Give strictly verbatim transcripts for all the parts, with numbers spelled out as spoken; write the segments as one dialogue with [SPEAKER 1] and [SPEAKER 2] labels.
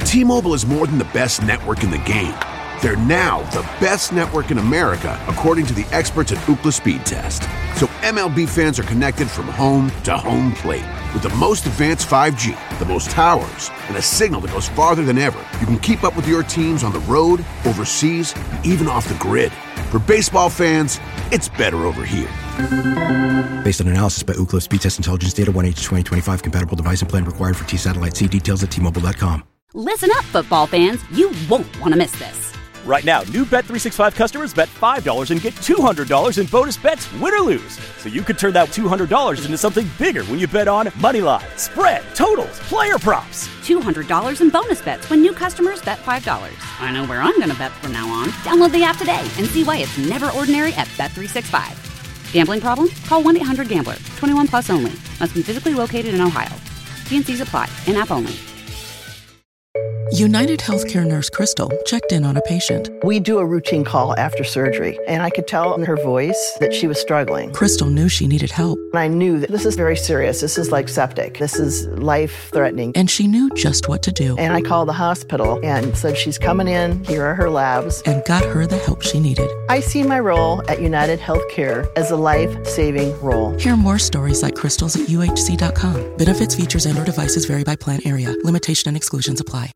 [SPEAKER 1] T-Mobile is more than the best network in the game. They're now the best network in America, according to the experts at Ookla Speed Test. So M L B fans are connected from home to home plate. With the most advanced five G, the most towers, and a signal that goes farther than ever, you can keep up with your teams on the road, overseas, and even off the grid. For baseball fans, it's better over here.
[SPEAKER 2] Based on analysis by Ookla Speed Test Intelligence Data, one H twenty twenty-five compatible device and plan required for T-Satellite. See details at T Mobile dot com.
[SPEAKER 3] Listen up, football fans. You won't want to miss this.
[SPEAKER 4] Right now, new Bet three sixty-five customers bet five dollars and get two hundred dollars in bonus bets, win or lose. So you could turn that two hundred dollars into something bigger when you bet on money line, spread, totals, player props.
[SPEAKER 3] two hundred dollars in bonus bets when new customers bet five dollars. I know where I'm going to bet from now on. Download the app today and see why it's never ordinary at Bet three sixty-five. Gambling problem? Call one eight hundred gambler. twenty-one plus only. Must be physically located in Ohio. T and C's apply. In-app only.
[SPEAKER 5] United Healthcare nurse Crystal checked in on a patient.
[SPEAKER 6] We do a routine call after surgery, and I could tell in her voice that she was struggling.
[SPEAKER 5] Crystal knew she needed help.
[SPEAKER 6] And I knew that this is very serious. This is like septic. This is life-threatening.
[SPEAKER 5] And she knew just what to do.
[SPEAKER 6] And I called the hospital and said, she's coming in. Here are her labs.
[SPEAKER 5] And got her the help she needed.
[SPEAKER 6] I see my role at United Healthcare as a life-saving role.
[SPEAKER 5] Hear more stories like Crystal's at U H C dot com. Benefits, features, and or devices vary by plan area. Limitation and exclusions apply.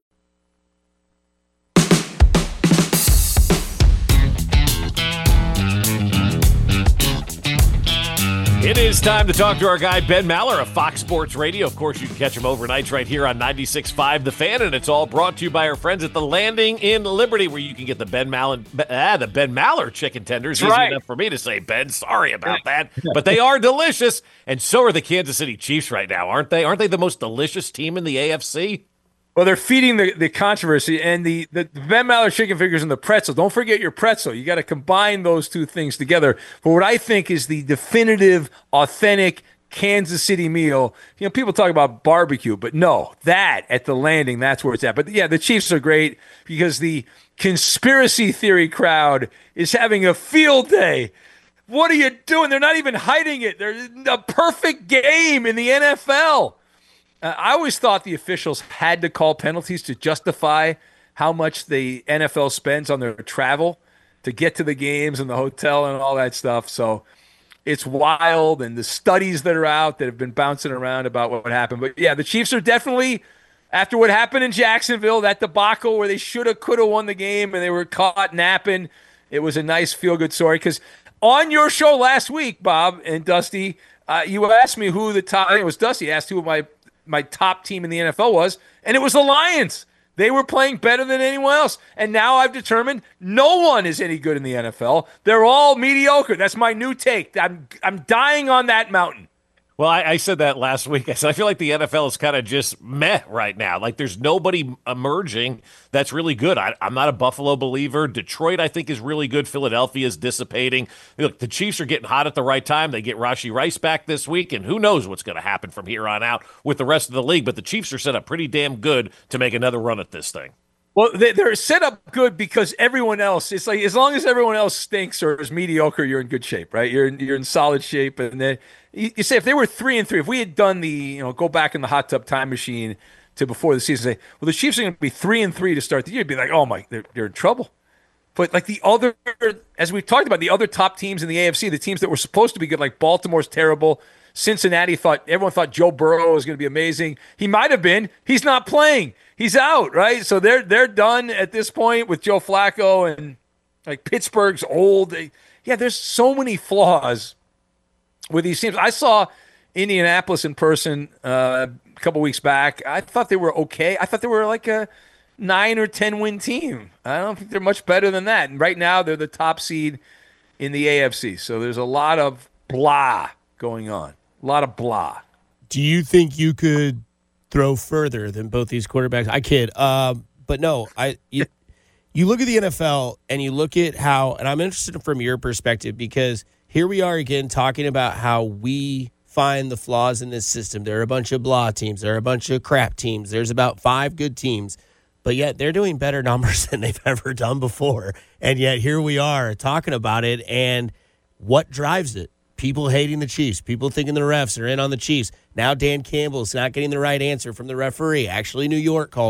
[SPEAKER 7] It is time to talk to our guy, Ben Maller of Fox Sports Radio. Of course, you can catch him overnights right here on ninety-six point five The Fan, and it's all brought to you by our friends at The Landing in Liberty, where you can get the Ben Maller, ah, the Ben Maller chicken tenders. Easy
[SPEAKER 8] right.
[SPEAKER 7] enough for me to say, Ben. Sorry about that. But they are delicious, and so are the Kansas City Chiefs right now, aren't they? Aren't they the most delicious team in the A F C?
[SPEAKER 8] Well, they're feeding the, the controversy and the, the Ben Maller chicken fingers and the pretzel. Don't forget your pretzel. You got to combine those two things together for what I think is the definitive, authentic Kansas City meal. You know, people talk about barbecue, but no, that at the Landing, that's where it's at. But yeah, the Chiefs are great because the conspiracy theory crowd is having a field day. What are you doing? They're not even hiding it. They're a perfect game in the N F L. Uh, I always thought the officials had to call penalties to justify how much the N F L spends on their travel to get to the games and the hotel and all that stuff. So it's wild, and the studies that are out that have been bouncing around about what happened. But, yeah, the Chiefs are definitely, after what happened in Jacksonville, that debacle where they should have, could have won the game and they were caught napping, it was a nice feel-good story. Because on your show last week, Bob and Dusty, uh, you asked me who the top – it was Dusty asked who my – my top team in the N F L was, and it was the Lions. They were playing better than anyone else. And now I've determined no one is any good in the N F L. They're all mediocre. That's my new take. I'm I'm dying on that mountain.
[SPEAKER 7] Well, I, I said that last week. I said I feel like the N F L is kind of just meh right now. Like there's nobody emerging that's really good. I, I'm not a Buffalo believer. Detroit, I think, is really good. Philadelphia is dissipating. Look, the Chiefs are getting hot at the right time. They get Rashee Rice back this week, and who knows what's going to happen from here on out with the rest of the league. But the Chiefs are set up pretty damn good to make another run at this thing.
[SPEAKER 8] Well, they're set up good because everyone else, it's like as long as everyone else stinks or is mediocre, you're in good shape, right? You're in, you're in solid shape. And then you, you say if they were three and three, if we had done the, you know, go back in the hot tub time machine to before the season, say, well, the Chiefs are going to be three and three to start the year, you'd be like, oh my, they're, they're in trouble. But like the other, as we've talked about, the other top teams in the A F C, the teams that were supposed to be good, like Baltimore's terrible. Cincinnati thought, everyone thought Joe Burrow was going to be amazing. He might have been. He's not playing. He's out, right? So they're they're done at this point with Joe Flacco, and like Pittsburgh's old. Yeah, there's so many flaws with these teams. I saw Indianapolis in person uh, a couple weeks back. I thought they were okay. I thought they were like a nine or ten win team. I don't think they're much better than that. And right now they're the top seed in the A F C. So there's a lot of blah going on. A lot of blah.
[SPEAKER 9] Do you think you could throw further than both these quarterbacks? I kid. Um, but no, I you, you look at the N F L and you look at how, and I'm interested from your perspective because here we are again talking about how we find the flaws in this system. There are a bunch of blah teams. There are a bunch of crap teams. There's about five good teams. But yet they're doing better numbers than they've ever done before. And yet here we are talking about it. And what drives it? People hating the Chiefs, people thinking the refs are in on the Chiefs. Now Dan Campbell's not getting the right answer from the referee. Actually, New York called it.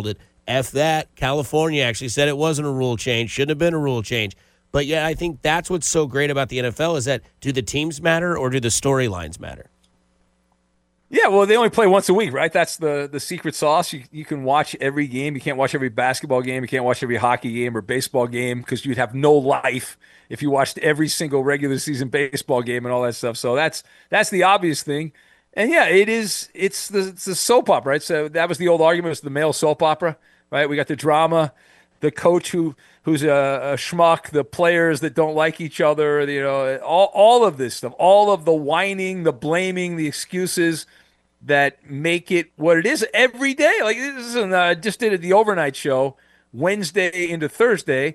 [SPEAKER 9] F that. California actually said it wasn't a rule change. Shouldn't have been a rule change. But, yeah, I think that's what's so great about the N F L is that do the teams matter or do the storylines matter?
[SPEAKER 8] Yeah, well, they only play once a week, right? That's the the secret sauce. You you can watch every game. You can't watch every basketball game. You can't watch every hockey game or baseball game because you'd have no life if you watched every single regular season baseball game and all that stuff. So that's that's the obvious thing. And yeah, it is. It's the it's the soap opera, right? So that was the old argument. It's the male soap opera, right? We got the drama, the coach who who's a, a schmuck, the players that don't like each other. You know, all all of this stuff, all of the whining, the blaming, the excuses that make it what it is every day. Like this is an, uh, just did the overnight show Wednesday into Thursday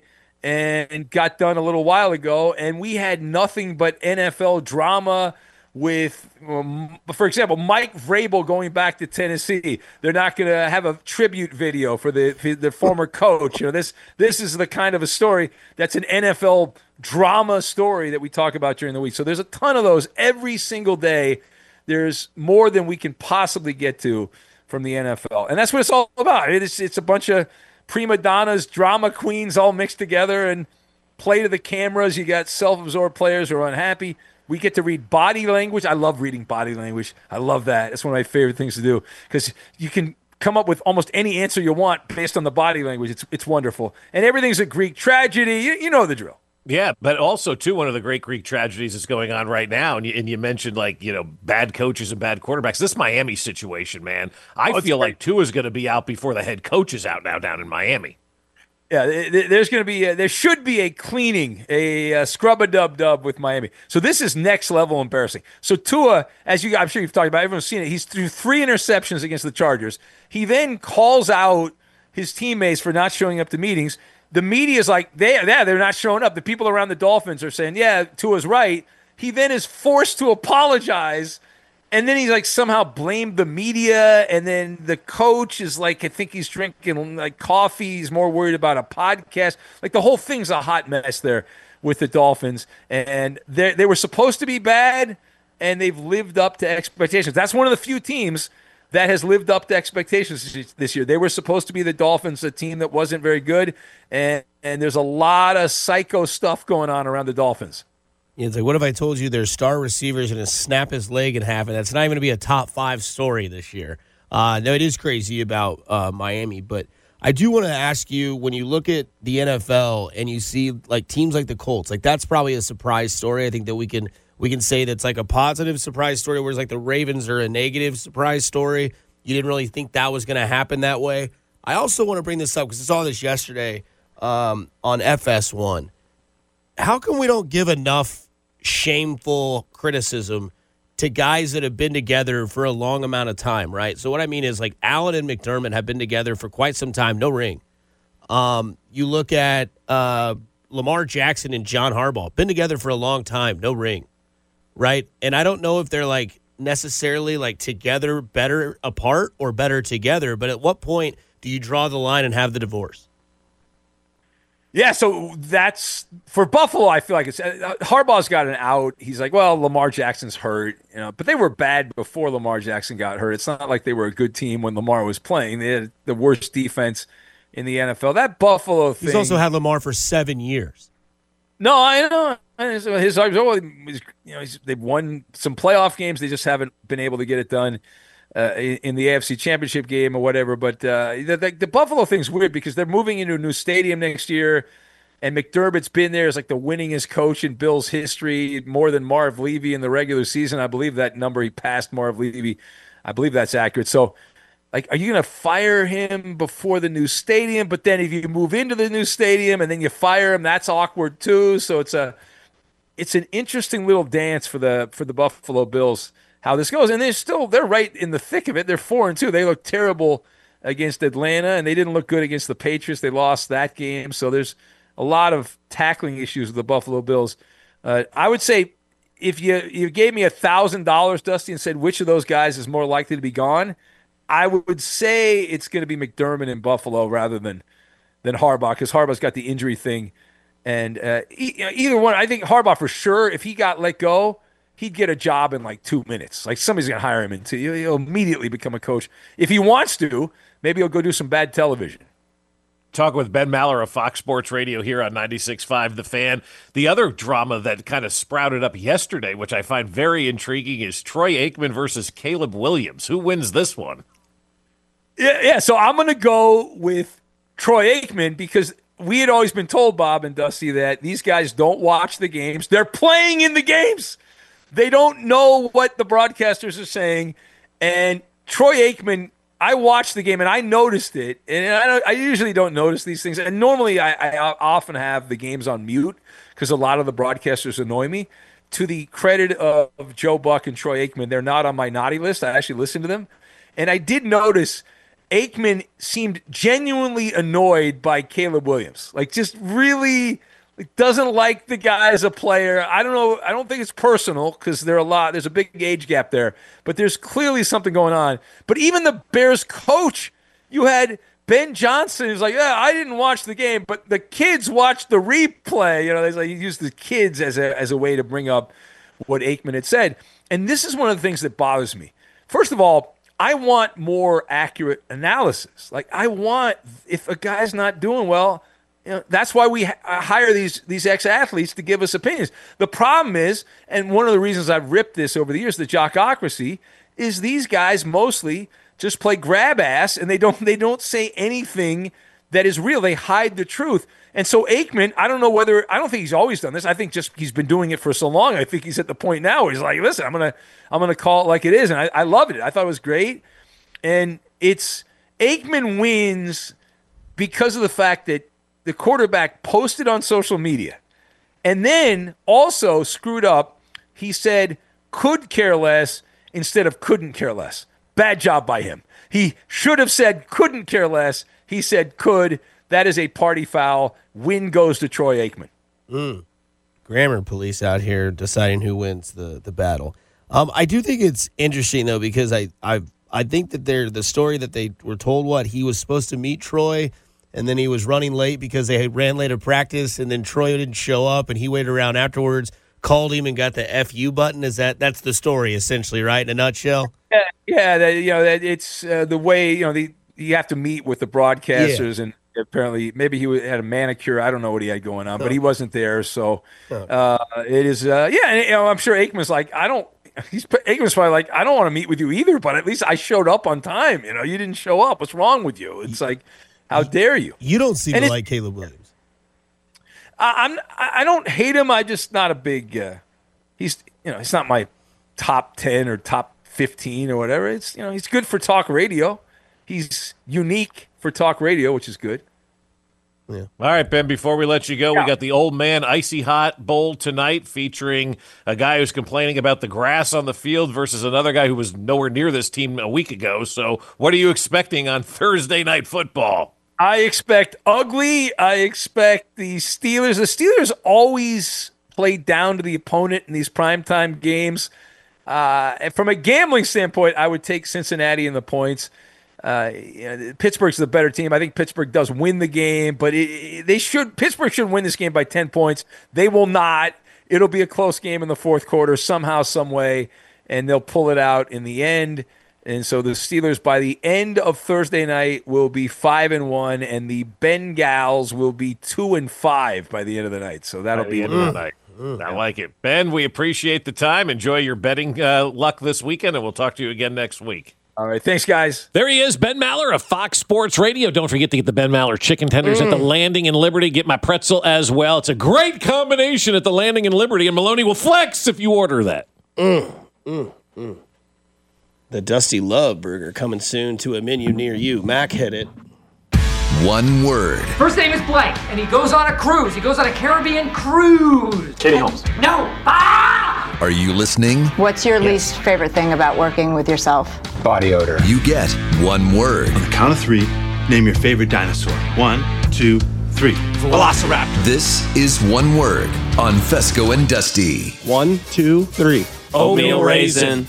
[SPEAKER 8] and got done a little while ago, and we had nothing but N F L drama with, um, for example, Mike Vrabel going back to Tennessee. They're not going to have a tribute video for the for the former coach. You know, this this is the kind of a story that's an N F L drama story that we talk about during the week. So there's a ton of those every single day. There's more than we can possibly get to from the N F L. And that's what it's all about. It's, it's a bunch of prima donnas, drama queens all mixed together and play to the cameras. You got self-absorbed players who are unhappy. We get to read body language. I love reading body language. I love that. It's one of my favorite things to do because you can come up with almost any answer you want based on the body language. It's it's wonderful. And everything's a Greek tragedy. You, you know the drill.
[SPEAKER 7] Yeah, but also, too, one of the great Greek tragedies that's going on right now, and you, and you mentioned, like, you know, bad coaches and bad quarterbacks. This Miami situation, man, I oh, feel like Tua's going to be out before the head coach is out now down in Miami.
[SPEAKER 8] Yeah, there's going to be, a, there should be a cleaning, a, a scrub-a-dub-dub with Miami. So this is next level embarrassing. So Tua, as you, I'm sure you've talked about, everyone's seen it, he's threw three interceptions against the Chargers. He then calls out his teammates for not showing up to meetings. The media is like, they, yeah, they're not showing up. The people around the Dolphins are saying, yeah, Tua's right. He then is forced to apologize, and then he's like somehow blamed the media, and then the coach is like, I think he's drinking like coffee. He's more worried about a podcast. Like the whole thing's a hot mess there with the Dolphins, and they they were supposed to be bad, and they've lived up to expectations. That's one of the few teams that has lived up to expectations this year. They were supposed to be the Dolphins, a team that wasn't very good, and, and there's a lot of psycho stuff going on around the Dolphins.
[SPEAKER 9] Yeah, it's like, what if I told you their star receivers going to snap his leg in half, and that's not even going to be a top five story this year? Uh, no, it is crazy about uh, Miami, but I do want to ask you, when you look at the N F L and you see like teams like the Colts, like that's probably a surprise story. I think that we can – We can say that's like a positive surprise story, whereas like the Ravens are a negative surprise story. You didn't really think that was going to happen that way. I also want to bring this up because I saw this yesterday um, on F S one. How come we don't give enough shameful criticism to guys that have been together for a long amount of time, right? So what I mean is like Allen and McDermott have been together for quite some time, no ring. Um, you look at uh, Lamar Jackson and John Harbaugh, been together for a long time, no ring. Right. And I don't know if they're like necessarily like together better apart or better together. But at what point do you draw the line and have the divorce?
[SPEAKER 8] Yeah. So that's for Buffalo. I feel like it's uh, Harbaugh's got an out. He's like, well, Lamar Jackson's hurt, you know, but they were bad before Lamar Jackson got hurt. It's not like they were a good team when Lamar was playing. They had the worst defense in the N F L. That Buffalo thing.
[SPEAKER 9] He's also had Lamar for seven years.
[SPEAKER 8] No, I know. His, his you know, he's, they've won some playoff games. They just haven't been able to get it done uh, in, in the A F C Championship game or whatever. But uh, the, the, the Buffalo thing's weird because they're moving into a new stadium next year, and McDermott's been there as like the winningest coach in Bills history, more than Marv Levy in the regular season. I believe that number, he passed Marv Levy. I believe that's accurate. So, like, are you going to fire him before the new stadium? But then if you move into the new stadium and then you fire him, that's awkward too. So it's a it's an interesting little dance for the for the Buffalo Bills, how this goes. And they're still they're right in the thick of it. They're four and two. They look terrible against Atlanta, and they didn't look good against the Patriots. They lost that game. So there's a lot of tackling issues with the Buffalo Bills. Uh, I would say if you you gave me a thousand dollars, Dusty, and said which of those guys is more likely to be gone, I would say it's going to be McDermott in Buffalo rather than than Harbaugh, because Harbaugh's got the injury thing. And uh, e- either one, I think Harbaugh for sure, if he got let go, he'd get a job in like two minutes. Like somebody's going to hire him into, he'll immediately become a coach. If he wants to, maybe he'll go do some bad television.
[SPEAKER 7] Talking with Ben Maller of Fox Sports Radio here on ninety-six point five The Fan. The other drama that kind of sprouted up yesterday, which I find very intriguing, is Troy Aikman versus Caleb Williams. Who wins this one?
[SPEAKER 8] Yeah, yeah. So I'm going to go with Troy Aikman because we had always been told, Bob and Dusty, that these guys don't watch the games. They're playing in the games. They don't know what the broadcasters are saying. And Troy Aikman, I watched the game and I noticed it. And I, don't, I usually don't notice these things. And normally I, I often have the games on mute because a lot of the broadcasters annoy me. To the credit of, of Joe Buck and Troy Aikman, they're not on my naughty list. I actually listened to them. And I did notice Aikman seemed genuinely annoyed by Caleb Williams. Like, just really like, doesn't like the guy as a player. I don't know. I don't think it's personal because there are a lot. There's a big age gap there. But there's clearly something going on. But even the Bears coach, you had Ben Johnson who's like, yeah, I didn't watch the game, but the kids watched the replay. You know, they like, he used the kids as a as a way to bring up what Aikman had said. And this is one of the things that bothers me. First of all, I want more accurate analysis. Like, I want, if a guy's not doing well, you know, that's why we ha- hire these these ex-athletes to give us opinions. The problem is, and one of the reasons I've ripped this over the years, the jockocracy, is these guys mostly just play grab ass and they don't they don't say anything that is real. They hide the truth. And so Aikman, I don't know whether, I don't think he's always done this. I think just he's been doing it for so long. I think he's at the point now where he's like, listen, I'm going to I'm gonna call it like it is. And I, I loved it. I thought it was great. And it's, Aikman wins because of the fact that the quarterback posted on social media and then also screwed up. He said, could care less instead of couldn't care less. Bad job by him. He should have said couldn't care less. He said could. That is a party foul. Win goes to Troy Aikman.
[SPEAKER 9] Mm. Grammar police out here deciding who wins the, the battle. Um, I do think it's interesting, though, because I I I think that they're, the story that they were told, what, he was supposed to meet Troy, and then he was running late because they had ran late to practice, and then Troy didn't show up, and he waited around afterwards, called him, and got the F U button. Is that that's the story, essentially, right, in a nutshell?
[SPEAKER 8] Yeah, yeah that, you know, that it's uh, the way, you know, the you have to meet with the broadcasters, yeah. And apparently maybe he had a manicure. I don't know what he had going on, but he wasn't there. So uh, it is, uh, yeah, and, you know, I'm sure Aikman's like, I don't, he's Aikman's probably like, I don't want to meet with you either, but at least I showed up on time. You know, you didn't show up. What's wrong with you? It's like, how dare you?
[SPEAKER 9] You don't seem to like Caleb Williams.
[SPEAKER 8] I, I'm, I don't hate him. I just not a big, uh, he's, you know, he's not my top ten or top fifteen or whatever. It's, you know, he's good for talk radio. He's unique for talk radio, which is good.
[SPEAKER 7] Yeah. All right, Ben, before we let you go, yeah. we got the Old Man Icy Hot Bowl tonight featuring a guy who's complaining about the grass on the field versus another guy who was nowhere near this team a week ago. So what are you expecting on Thursday Night Football?
[SPEAKER 8] I expect ugly. I expect the Steelers. The Steelers always play down to the opponent in these primetime games. Uh, and from a gambling standpoint, I would take Cincinnati in the points. Uh, you know, Pittsburgh's the better team. I think Pittsburgh does win the game, but it, it, they should. Pittsburgh should win this game by ten points. They will not. It'll be a close game in the fourth quarter somehow, some way, and they'll pull it out in the end. And so the Steelers, by the end of Thursday night, will be five and one, and the Bengals will be two and five by the end of the night. So that'll be
[SPEAKER 7] the end of the night. Mm, I like it, Ben. We appreciate the time. Enjoy your betting uh, luck this weekend, and we'll talk to you again next week.
[SPEAKER 8] All right, thanks, guys.
[SPEAKER 7] There he is, Ben Maller of Fox Sports Radio. Don't forget to get the Ben Maller chicken tenders mm. at the Landing in Liberty. Get my pretzel as well. It's a great combination at the Landing in Liberty, and Maloney will flex if you order that.
[SPEAKER 9] Mm, mm, mm. The Dusty Love Burger coming soon to a menu near you. Mac hit it.
[SPEAKER 10] One word.
[SPEAKER 11] First name is Blake, and he goes on a cruise. He goes on a Caribbean cruise.
[SPEAKER 10] Katie Holmes.
[SPEAKER 11] No. Ah!
[SPEAKER 10] Are you listening?
[SPEAKER 12] What's your yes. least favorite thing about working with yourself?
[SPEAKER 10] Body odor. You get one word.
[SPEAKER 13] On the count of three, name your favorite dinosaur. One, two, three. Velociraptor.
[SPEAKER 10] This is One Word on Fesco and Dusty.
[SPEAKER 9] One, two, three.
[SPEAKER 7] Oatmeal raisin.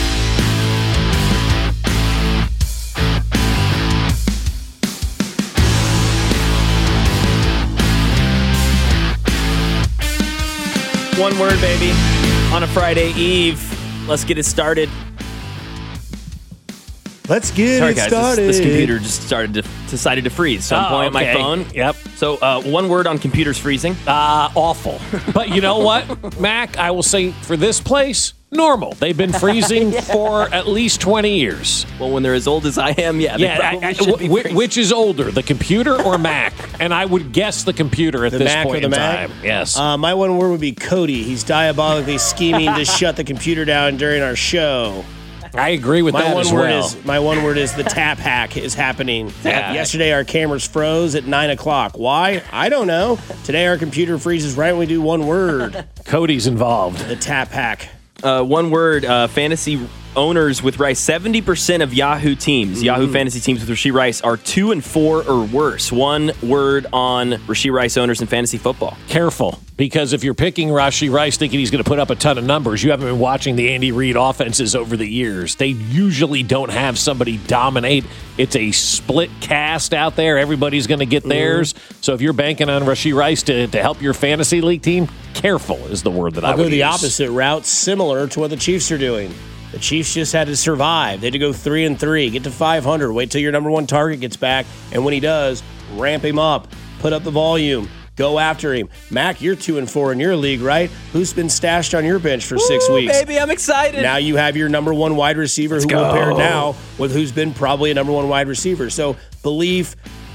[SPEAKER 14] One word, baby, on a Friday Eve. Let's get it started.
[SPEAKER 9] Let's get
[SPEAKER 14] Sorry,
[SPEAKER 9] it
[SPEAKER 14] guys,
[SPEAKER 9] started.
[SPEAKER 14] This, this computer just started to decided to freeze, so I'm
[SPEAKER 7] Oh,
[SPEAKER 14] pointing at
[SPEAKER 7] okay.
[SPEAKER 14] my phone.
[SPEAKER 7] Yep.
[SPEAKER 14] So uh, one word on computers freezing.
[SPEAKER 7] Uh, awful. But you know what, Mac? I will say for this place, normal. They've been freezing
[SPEAKER 14] Yeah.
[SPEAKER 7] for at least twenty years.
[SPEAKER 14] Well, when they're as old as I am, yeah, they
[SPEAKER 7] Yeah,
[SPEAKER 14] probably
[SPEAKER 7] I- I-
[SPEAKER 14] should be
[SPEAKER 7] wh-
[SPEAKER 14] freezing.
[SPEAKER 7] which is older, the computer or Mac? And I would guess the computer at
[SPEAKER 9] The
[SPEAKER 7] this
[SPEAKER 9] Mac
[SPEAKER 7] point
[SPEAKER 9] or the
[SPEAKER 7] in
[SPEAKER 9] Mac?
[SPEAKER 7] time. Yes.
[SPEAKER 9] Uh, my one word would be Cody. He's diabolically scheming to shut the computer down during our show.
[SPEAKER 7] I agree with
[SPEAKER 9] my
[SPEAKER 7] that
[SPEAKER 9] one
[SPEAKER 7] as
[SPEAKER 9] word
[SPEAKER 7] well.
[SPEAKER 9] Is, my one word is the tap hack is happening.
[SPEAKER 7] Yeah.
[SPEAKER 9] Yesterday, our cameras froze at nine o'clock. Why? I don't know. Today, our computer freezes right when we do one word.
[SPEAKER 7] Cody's involved.
[SPEAKER 9] The tap hack.
[SPEAKER 14] Uh, one word, uh, fantasy owners with Rice. seventy percent of Yahoo teams,
[SPEAKER 9] Mm-hmm.
[SPEAKER 14] Yahoo fantasy teams with Rashee Rice are two and four or worse. One word on Rashee Rice owners in fantasy football.
[SPEAKER 7] Careful, because if you're picking Rashee Rice thinking he's going to put up a ton of numbers, you haven't been watching the Andy Reid offenses over the years. They usually don't have somebody dominate. It's a split cast out there. Everybody's going to get theirs. So if you're banking on Rashee Rice to, to help your fantasy league team, careful is the word that
[SPEAKER 9] I'll
[SPEAKER 7] I would
[SPEAKER 9] go the
[SPEAKER 7] use.
[SPEAKER 9] opposite route, similar to what the Chiefs are doing. The Chiefs just had to survive. They had to go three and three, get to five hundred, wait till your number one target gets back, and when he does, ramp him up, put up the volume, go after him. Mac, you're two and four in your league, right? Who's been stashed on your bench for six
[SPEAKER 14] Ooh,
[SPEAKER 9] weeks?
[SPEAKER 14] Baby, I'm excited.
[SPEAKER 9] Now you have your number one wide receiver
[SPEAKER 14] Let's
[SPEAKER 9] who
[SPEAKER 14] go.
[SPEAKER 9] will pair now with who's been probably a number one wide receiver. So belief,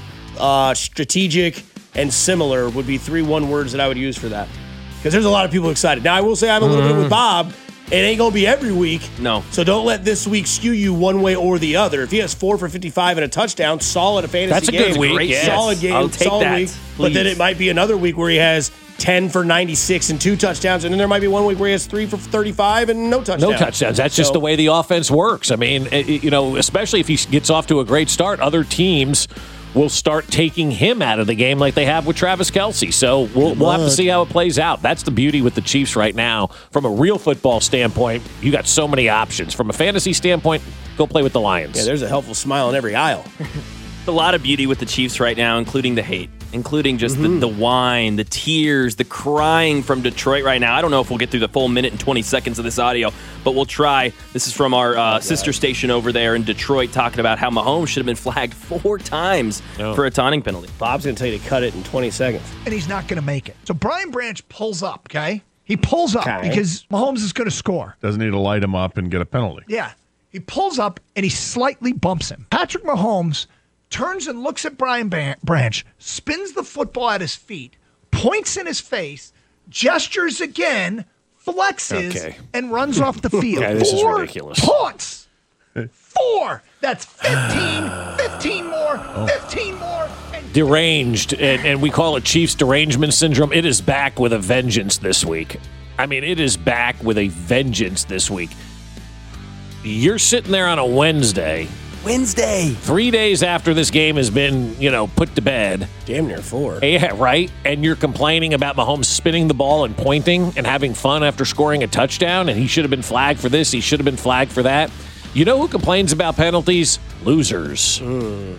[SPEAKER 9] uh, strategic, and similar would be three one words that I would use for that. Because there's a lot of people excited. Now I will say I'm a little
[SPEAKER 14] Mm.
[SPEAKER 9] bit with Bob. It ain't going to be every week.
[SPEAKER 14] No.
[SPEAKER 9] So don't let this week skew you one way or the other. If he has four for fifty-five and a touchdown, solid a fantasy
[SPEAKER 7] That's a
[SPEAKER 9] game.
[SPEAKER 7] good week,
[SPEAKER 9] Great,
[SPEAKER 7] yes.
[SPEAKER 9] solid game.
[SPEAKER 14] I'll take
[SPEAKER 9] solid
[SPEAKER 14] that,
[SPEAKER 9] week. But then
[SPEAKER 14] please.
[SPEAKER 9] it might be another week where he has ten for ninety-six and two touchdowns. And then there might be one week where he has three for thirty-five and no touchdowns.
[SPEAKER 7] No touchdowns. That's just
[SPEAKER 9] So-
[SPEAKER 7] the way the offense works. I mean, it- it- you know, especially if he gets off to a great start, other teams will start taking him out of the game like they have with Travis Kelce. So we'll, we'll have to see how it plays out. That's the beauty with the Chiefs right now. From a real football standpoint, you got so many options. From a fantasy standpoint, go play with the Lions.
[SPEAKER 9] Yeah, there's a helpful smile in every aisle.
[SPEAKER 14] A lot of beauty with the Chiefs right now, including the hate, including just
[SPEAKER 9] Mm-hmm.
[SPEAKER 14] the, the whine, the tears, the crying from Detroit right now. I don't know if we'll get through the full minute and twenty seconds of this audio, but we'll try. This is from our uh, sister station over there in Detroit, talking about how Mahomes should have been flagged four times
[SPEAKER 9] No.
[SPEAKER 14] for a taunting penalty.
[SPEAKER 9] Bob's going to tell you to cut it in twenty seconds.
[SPEAKER 15] And he's not going to make it. So Brian Branch pulls up, okay? He pulls up
[SPEAKER 9] Okay.
[SPEAKER 15] because Mahomes is going to score.
[SPEAKER 16] Doesn't need to light him up and get a penalty.
[SPEAKER 15] Yeah. He pulls up and he slightly bumps him. Patrick Mahomes turns and looks at Brian Ban- Branch, spins the football at his feet, points in his face, gestures again, flexes,
[SPEAKER 7] Okay.
[SPEAKER 15] and runs off the field.
[SPEAKER 7] Okay, this is
[SPEAKER 15] Four
[SPEAKER 7] ridiculous.
[SPEAKER 15] taunts. Four. That's fifteen. fifteen more. fifteen more. And
[SPEAKER 7] Deranged, and, and we call it Chiefs derangement syndrome. It is back with a vengeance this week. I mean, it is back with a vengeance this week. You're sitting there on a Wednesday,
[SPEAKER 14] Wednesday.
[SPEAKER 7] three days after this game has been, you know, put to bed.
[SPEAKER 9] Damn near four.
[SPEAKER 7] Yeah, right? And you're complaining about Mahomes spinning the ball and pointing and having fun after scoring a touchdown, and he should have been flagged for this, he should have been flagged for that. You know who complains about penalties? Losers.
[SPEAKER 9] Mm.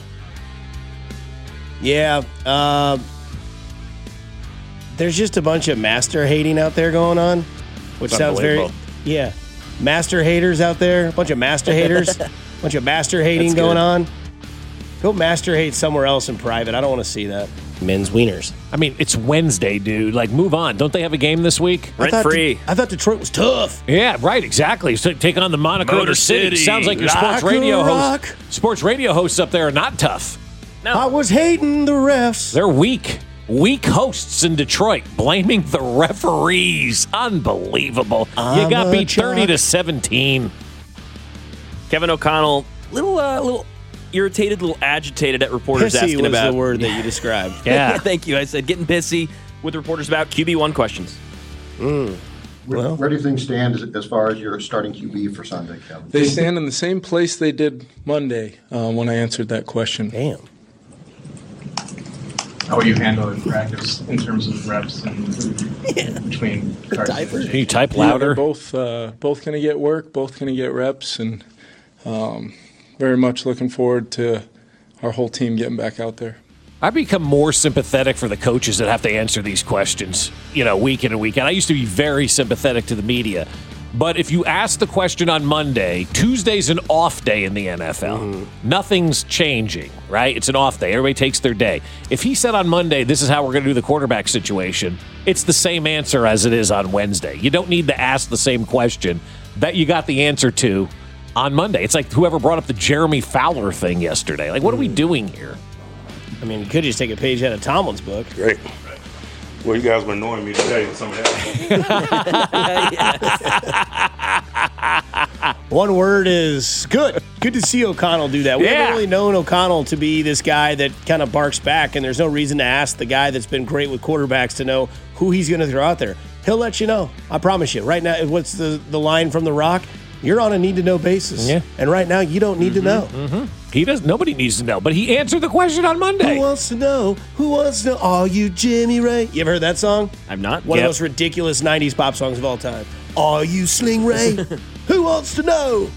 [SPEAKER 9] Yeah. Uh, there's just a bunch of master hating out there going on, which sounds very,
[SPEAKER 7] Unbelievable.
[SPEAKER 9] yeah. Master haters out there, a bunch of master haters, bunch of master hating
[SPEAKER 14] That's
[SPEAKER 9] going
[SPEAKER 14] good.
[SPEAKER 9] on. Go master hate somewhere else in private. I don't want to see that. Men's wieners.
[SPEAKER 7] I mean, it's Wednesday, dude. Like, move on. Don't they have a game this week?
[SPEAKER 9] I
[SPEAKER 14] Rent
[SPEAKER 9] thought
[SPEAKER 14] free.
[SPEAKER 9] De- I thought Detroit was tough.
[SPEAKER 7] Yeah, right, exactly. So take on the Monaco
[SPEAKER 14] Motor
[SPEAKER 7] Motor City.
[SPEAKER 14] City.
[SPEAKER 7] Sounds like your
[SPEAKER 9] Like
[SPEAKER 7] sports
[SPEAKER 9] a
[SPEAKER 7] radio
[SPEAKER 9] rock.
[SPEAKER 7] hosts. Sports radio hosts up there are not tough.
[SPEAKER 9] I was hating the refs.
[SPEAKER 7] They're weak. Weak hosts in Detroit blaming the referees. Unbelievable.
[SPEAKER 9] I'm
[SPEAKER 7] you got
[SPEAKER 9] a
[SPEAKER 7] beat thirty to
[SPEAKER 9] jock.
[SPEAKER 7] seventeen.
[SPEAKER 14] Kevin O'Connell, little, uh, little irritated, little agitated at reporters
[SPEAKER 9] Pissy
[SPEAKER 14] asking
[SPEAKER 9] was
[SPEAKER 14] about.
[SPEAKER 9] the word that you described.
[SPEAKER 7] Yeah.
[SPEAKER 14] Thank you. I said getting pissy with reporters about Q B one questions.
[SPEAKER 9] Mm.
[SPEAKER 17] Where,
[SPEAKER 9] Well.
[SPEAKER 17] where do things stand as, as far as your starting Q B for Sunday, Kevin?
[SPEAKER 18] They stand in the same place they did Monday uh, when I answered that question.
[SPEAKER 9] Damn.
[SPEAKER 19] How are you handling practice in terms of reps and between Carson and
[SPEAKER 7] Can you type
[SPEAKER 18] Yeah, they're
[SPEAKER 7] louder?
[SPEAKER 18] both uh, both going to get work, both going to get reps, and um, very much looking forward to our whole team getting back out there.
[SPEAKER 7] I become more sympathetic for the coaches that have to answer these questions, you know, week in and week out. I used to be very sympathetic to the media. But if you ask the question on Monday, Tuesday's an off day in the N F L. Mm-hmm. Nothing's changing, right? It's an off day. Everybody takes their day. If he said on Monday, this is how we're going to do the quarterback situation, it's the same answer as it is on Wednesday. You don't need to ask the same question that you got the answer to on Monday. It's like whoever brought up the Jeremy Fowler thing yesterday. Like, what are we doing here?
[SPEAKER 9] I mean, you could just take a page out of Tomlin's book.
[SPEAKER 20] Great. Well, you guys been annoying me today with some of that.
[SPEAKER 9] One word is good. Good to see O'Connell do that. We
[SPEAKER 7] Yeah.
[SPEAKER 9] haven't really known O'Connell to be this guy that kind of barks back, and there's no reason to ask the guy that's been great with quarterbacks to know who he's going to throw out there. He'll let you know. I promise you. Right now, what's the, the line from The Rock? You're on a need-to-know basis.
[SPEAKER 7] Yeah.
[SPEAKER 9] And right now, you don't need
[SPEAKER 7] mm-hmm,
[SPEAKER 9] to know.
[SPEAKER 7] Mm-hmm. He does. Nobody needs to know, but he answered the question on Monday.
[SPEAKER 9] Who wants to know? Who wants to know? Are you Jimmy Ray? You ever heard that song?
[SPEAKER 14] I'm not.
[SPEAKER 9] One
[SPEAKER 14] Yep.
[SPEAKER 9] of those ridiculous nineties pop songs of all time. Are you Sling Ray? Who wants to know?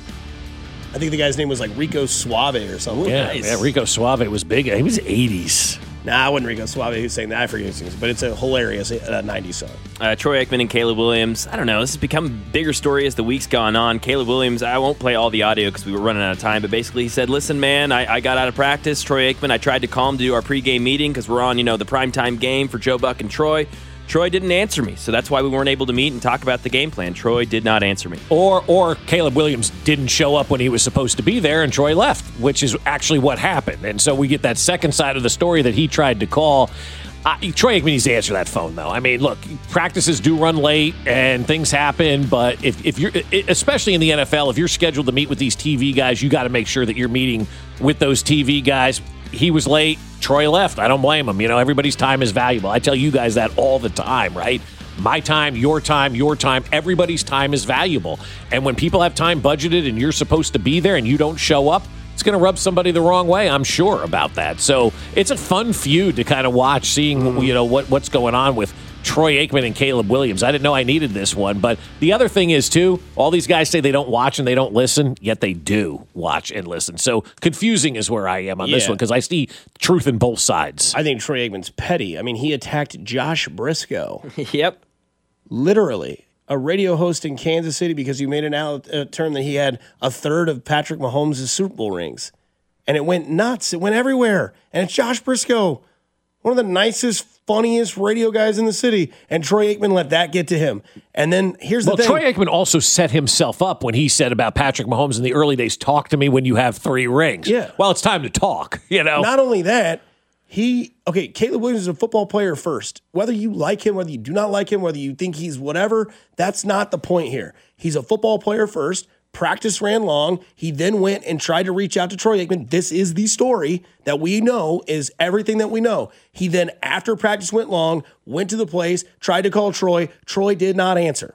[SPEAKER 9] I think the guy's name was like Rico Suave or something.
[SPEAKER 7] Yeah,
[SPEAKER 9] Nice.
[SPEAKER 7] yeah, Rico Suave was big. He was eighties.
[SPEAKER 9] Nah, it wasn't Rico Suave who's saying that. I forget who sings it, but it's a hilarious uh, nineties song.
[SPEAKER 14] Uh, Troy Aikman and Caleb Williams. I don't know. This has become a bigger story as the week's gone on. Caleb Williams, I won't play all the audio because we were running out of time, but basically he said, listen, man, I, I got out of practice. Troy Aikman, I tried to call him to do our pregame meeting because we're on, you know, the primetime game for Joe Buck and Troy. Troy didn't answer me, so that's why we weren't able to meet and talk about the game plan. Troy did not answer me.
[SPEAKER 7] Or or Caleb Williams didn't show up when he was supposed to be there, and Troy left, which is actually what happened. And so we get that second side of the story that he tried to call. Uh, Troy Aikman needs to answer that phone, though. I mean, look, practices do run late and things happen, but if, if you're, especially in the N F L, if you're scheduled to meet with these T V guys, you got to make sure that you're meeting with those T V guys. He was late. Troy left. I don't blame him. You know, everybody's time is valuable. I tell you guys that all the time, right? My time, your time, your time, everybody's time is valuable. And when people have time budgeted and you're supposed to be there and you don't show up, it's going to rub somebody the wrong way. I'm sure about that. So it's a fun feud to kind of watch, seeing, you know, what, what's going on with Troy Aikman and Caleb Williams. I didn't know I needed this one. But the other thing is, too, all these guys say they don't watch and they don't listen, yet they do watch and listen. So confusing is where I am on this
[SPEAKER 9] Yeah.
[SPEAKER 7] one because I see truth in both sides.
[SPEAKER 9] I think Troy Aikman's petty. I mean, he attacked Josh Briscoe.
[SPEAKER 14] Yep.
[SPEAKER 9] Literally. A radio host in Kansas City because he made an out a term that he had a third of Patrick Mahomes' Super Bowl rings. And it went nuts. It went everywhere. And it's Josh Briscoe, one of the nicest, funniest radio guys in the city. And Troy Aikman let that get to him. And then here's the
[SPEAKER 7] well,
[SPEAKER 9] thing.
[SPEAKER 7] Troy Aikman also set himself up when he said about Patrick Mahomes in the early days, talk to me when you have three rings.
[SPEAKER 9] Yeah.
[SPEAKER 7] Well, it's time to talk, you know.
[SPEAKER 9] Not only that, he, okay, Caleb Williams is a football player first. Whether you like him, whether you do not like him, whether you think he's whatever, that's not the point here. He's a football player first. Practice ran long. He then went and tried to reach out to Troy Aikman. This is the story that we know is everything that we know. He then, after practice went long, went to the place, tried to call Troy. Troy did not answer.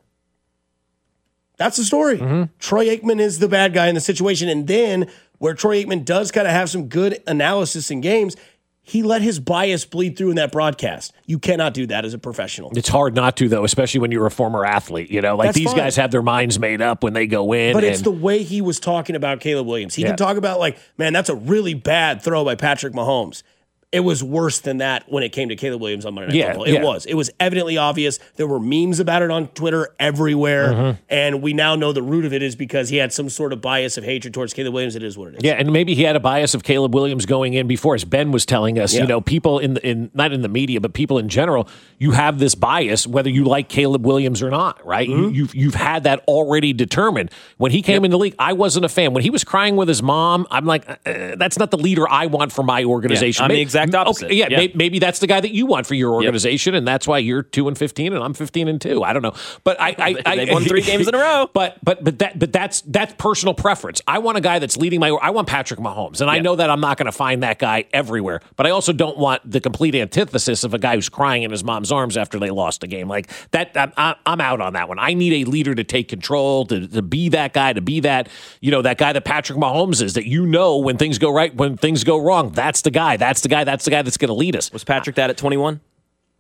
[SPEAKER 9] That's the story.
[SPEAKER 7] Mm-hmm.
[SPEAKER 9] Troy Aikman is the bad guy in the situation. And then where Troy Aikman does kind of have some good analysis in games, he let his bias bleed through in that broadcast. You cannot do that as a professional.
[SPEAKER 7] It's hard not to, though, especially when you're a former athlete. You know, like
[SPEAKER 9] That's
[SPEAKER 7] these
[SPEAKER 9] fine.
[SPEAKER 7] guys have their minds made up when they go in.
[SPEAKER 9] But it's
[SPEAKER 7] and-
[SPEAKER 9] the way he was talking about Caleb Williams. He
[SPEAKER 7] Yeah.
[SPEAKER 9] can talk about, like, man, that's a really bad throw by Patrick Mahomes. It was worse than that when it came to Caleb Williams on Monday Night
[SPEAKER 7] Yeah,
[SPEAKER 9] Football. It
[SPEAKER 7] yeah.
[SPEAKER 9] was. It was evidently obvious. There were memes about it on Twitter everywhere.
[SPEAKER 7] Mhm.
[SPEAKER 9] And we now know the root of it is because he had some sort of bias of hatred towards Caleb Williams. It is what it is.
[SPEAKER 7] Yeah, and maybe he had a bias of Caleb Williams going in before, as Ben was telling us.
[SPEAKER 9] Yeah.
[SPEAKER 7] You know, people in the, in not in the media, but people in general, you have this bias whether you like Caleb Williams or not, right?
[SPEAKER 9] Mm-hmm.
[SPEAKER 7] You, you've you've had that already determined. When he came in the league, I wasn't a fan. When he was crying with his mom, I'm like, uh, that's not the leader I want for my organization.
[SPEAKER 14] I'm the
[SPEAKER 7] Maybe-
[SPEAKER 14] exact opposite.
[SPEAKER 7] Okay, yeah,
[SPEAKER 14] Yeah.
[SPEAKER 7] may- maybe that's the guy that you want for your organization, and that's why you're two and fifteen, and I'm fifteen and two. I don't know, but I, I, I
[SPEAKER 14] They've won three games in a row.
[SPEAKER 7] But but but that but that's that's personal preference. I want a guy that's leading my. I want Patrick Mahomes, and I
[SPEAKER 14] Yeah.
[SPEAKER 7] know that I'm not going to find that guy everywhere. But I also don't want the complete antithesis of a guy who's crying in his mom's arms after they lost a game. Like that, I'm, I'm out on that one. I need a leader to take control, to to be that guy, to be that you know that guy that Patrick Mahomes is. That you know when things go right, when things go wrong. That's the guy. That's the guy. That's the guy that's going to lead us.
[SPEAKER 14] Was Patrick that at twenty-one?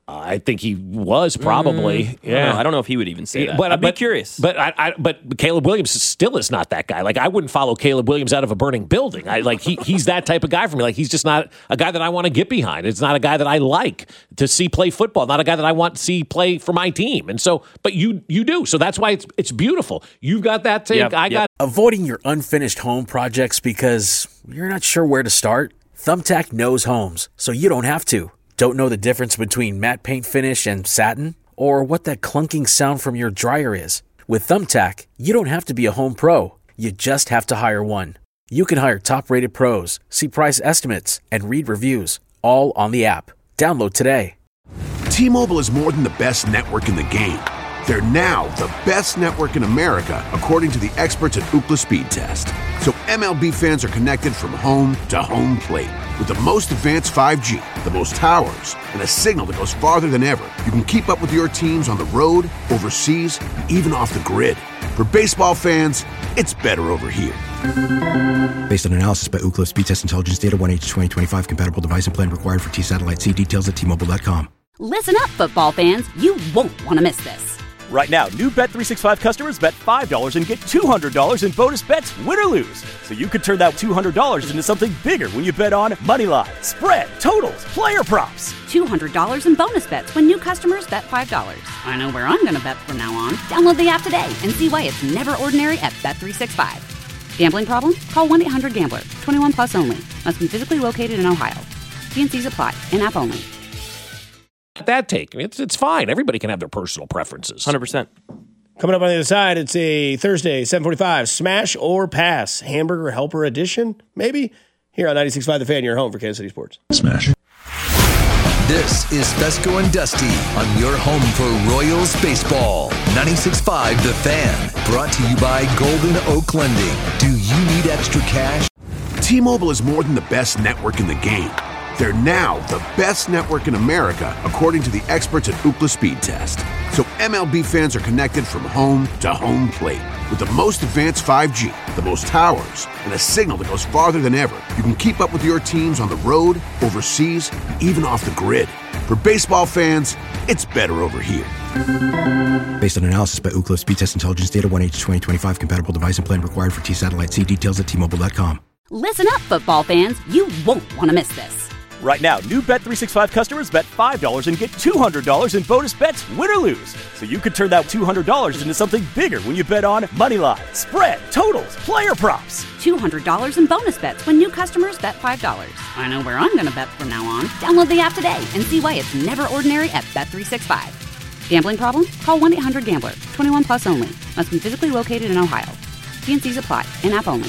[SPEAKER 7] I think he was probably.
[SPEAKER 14] Mm,
[SPEAKER 7] yeah,
[SPEAKER 14] I don't know. I don't know if he would even say that.
[SPEAKER 7] But
[SPEAKER 14] I'd be
[SPEAKER 7] but,
[SPEAKER 14] curious.
[SPEAKER 7] But I, I, but Caleb Williams still is not that guy. Like I wouldn't follow Caleb Williams out of a burning building. I like he he's that type of guy for me. Like he's just not a guy that I want to get behind. It's not a guy that I like to see play football. Not a guy that I want to see play for my team. And so, but you you do. So that's why it's it's beautiful. You've got that take.
[SPEAKER 21] Yep,
[SPEAKER 7] I
[SPEAKER 21] yep.
[SPEAKER 7] got
[SPEAKER 21] Avoiding your unfinished home projects because you're not sure where to start. Thumbtack knows homes, so you don't have to. Don't know the difference between matte paint finish and satin? Or what that clunking sound from your dryer is? With Thumbtack, you don't have to be a home pro. You just have to hire one. You can hire top-rated pros, see price estimates, and read reviews, all on the app. Download today.
[SPEAKER 1] T-Mobile is more than the best network in the game. They're now the best network in America, according to the experts at Ookla Speed Test. So M L B fans are connected from home to home plate. With the most advanced five G, the most towers, and a signal that goes farther than ever, you can keep up with your teams on the road, overseas, and even off the grid. For baseball fans, it's better over here.
[SPEAKER 2] Based on analysis by Ookla Speed Test Intelligence Data, one H twenty twenty-five compatible device and plan required for T-Satellite. See details at T Mobile dot com.
[SPEAKER 3] Listen up, football fans. You won't want to miss this.
[SPEAKER 4] Right now, new Bet three sixty-five customers bet five dollars and get two hundred dollars in bonus bets, win or lose. So you could turn that two hundred dollars into something bigger when you bet on moneyline, spread, totals, player props.
[SPEAKER 3] two hundred dollars in bonus bets when new customers bet five dollars. I know where I'm going to bet from now on. Download the app today and see why it's never ordinary at Bet three sixty-five. Gambling problem? Call one eight hundred gambler. twenty-one plus only. Must be physically located in Ohio. T and C's apply. In-app only.
[SPEAKER 7] that take. I mean, it's it's fine. Everybody can have their personal preferences.
[SPEAKER 14] one hundred percent.
[SPEAKER 9] Coming up on the other side, it's a Thursday, seven forty-five, Smash or Pass, Hamburger Helper Edition, maybe? Here on ninety-six point five The Fan, your home for Kansas City Sports.
[SPEAKER 10] Smash. This is Fesco and Dusty on your home for Royals baseball. ninety-six point five The Fan, brought to you by Golden Oak Lending. Do you need extra cash?
[SPEAKER 1] T-Mobile is more than the best network in the game. They're now the best network in America, according to the experts at Ookla Speed Test. So M L B fans are connected from home to home plate. With the most advanced five G, the most towers, and a signal that goes farther than ever, you can keep up with your teams on the road, overseas, and even off the grid. For baseball fans, it's better over here.
[SPEAKER 2] Based on analysis by Ookla Speed Test Intelligence Data, one H twenty twenty-five compatible device and plan required for T-Satellite. See details at T Mobile dot com.
[SPEAKER 3] Listen up, football fans. You won't want to miss this.
[SPEAKER 4] Right now, new Bet three sixty-five customers bet five dollars and get two hundred dollars in bonus bets, win or lose. So you could turn that two hundred dollars into something bigger when you bet on moneyline, spread, totals, player props.
[SPEAKER 3] two hundred dollars in bonus bets when new customers bet five dollars. I know where I'm going to bet from now on. Download the app today and see why it's never ordinary at Bet three sixty-five. Gambling problem? Call one eight hundred gambler. twenty-one plus only. Must be physically located in Ohio. T and C's apply. In-app only.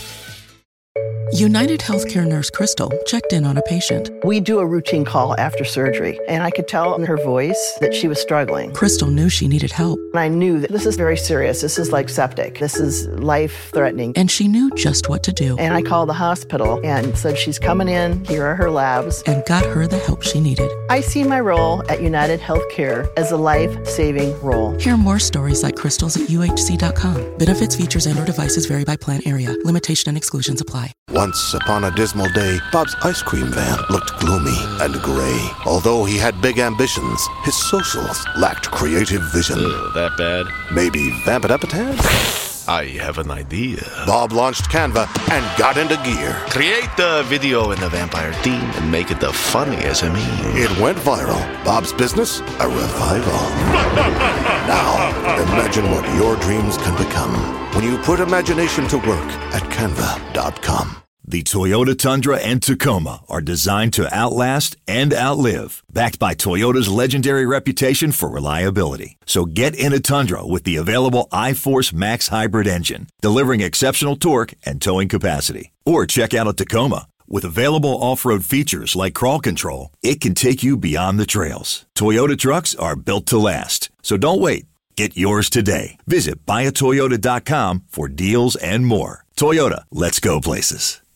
[SPEAKER 5] United Healthcare nurse Crystal checked in on a patient.
[SPEAKER 6] We do a routine call after surgery, and I could tell in her voice that she was struggling.
[SPEAKER 5] Crystal knew she needed help.
[SPEAKER 6] And I knew that this is very serious. This is like septic. This is life-threatening.
[SPEAKER 5] And she knew just what to do.
[SPEAKER 6] And I called the hospital and said, she's coming in. Here are her labs.
[SPEAKER 5] And got her the help she needed.
[SPEAKER 6] I see my role at United Healthcare as a life-saving role.
[SPEAKER 5] Hear more stories like Crystal's at U H C dot com. Benefits, features, and or devices vary by plan area. Limitation and exclusions apply.
[SPEAKER 22] Once upon a dismal day, Bob's ice cream van looked gloomy and gray. Although he had big ambitions, his socials lacked creative vision.
[SPEAKER 23] Ugh, that bad?
[SPEAKER 22] Maybe vamp it up a tad?
[SPEAKER 23] I have an idea.
[SPEAKER 22] Bob launched Canva and got into gear.
[SPEAKER 23] Create the video in the vampire theme and make it the funniest of me.
[SPEAKER 22] It went viral. Bob's business, a revival. Now, imagine what your dreams can become when you put imagination to work at canva dot com.
[SPEAKER 24] The Toyota Tundra and Tacoma are designed to outlast and outlive, backed by Toyota's legendary reputation for reliability. So get in a Tundra with the available iForce Max hybrid engine, delivering exceptional torque and towing capacity. Or check out a Tacoma. With available off-road features like crawl control, it can take you beyond the trails. Toyota trucks are built to last. So don't wait. Get yours today. Visit buy a toyota dot com for deals and more. Toyota, let's go places.